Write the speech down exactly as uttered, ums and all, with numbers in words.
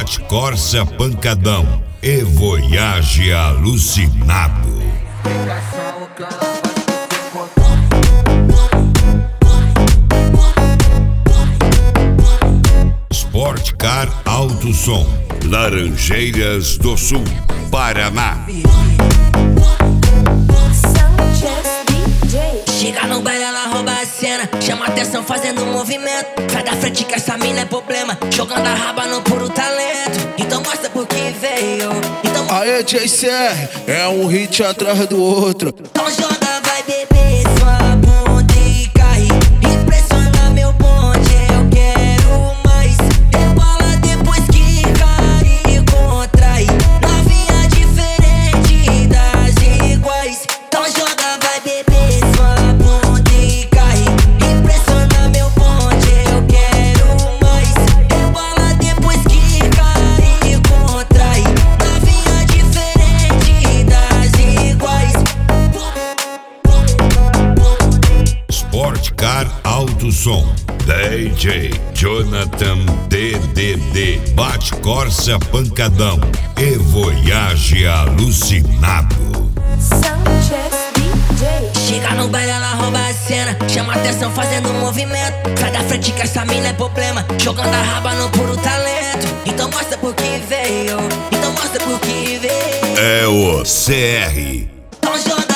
bate Corsa pancadão e Voyage alucinado. Sport Car Alto Som, Laranjeiras do Sul, Paraná. Chega no baile, ela rouba a cena, chama atenção fazendo um movimento. Sai da frente que essa mina é problema, jogando a raba no puro talento. Então mostra por que veio. Então... Aê, J C R, é um hit atrás do outro. Então joga, vai beber sua bunda e cai. Impressiona meu bonde, eu quero mais. Rebola depois que cai e contrai. Novinha diferente das iguais. Então joga, vai beber sua bunda e cai. Impressiona meu bonde, eu quero mais. Rebola depois que cai e contrai. Novinha diferente das iguais. Sport Car Alto Som, D J Jonathan D D D, bate Corsa pancadão e Voyage alucinado. Chega no baile, ela rouba a cena, chama atenção fazendo um movimento. Sai da frente que essa mina é problema, jogando a raba no puro talento. Então mostra por que veio, então mostra por que veio. É o C R. Então joga.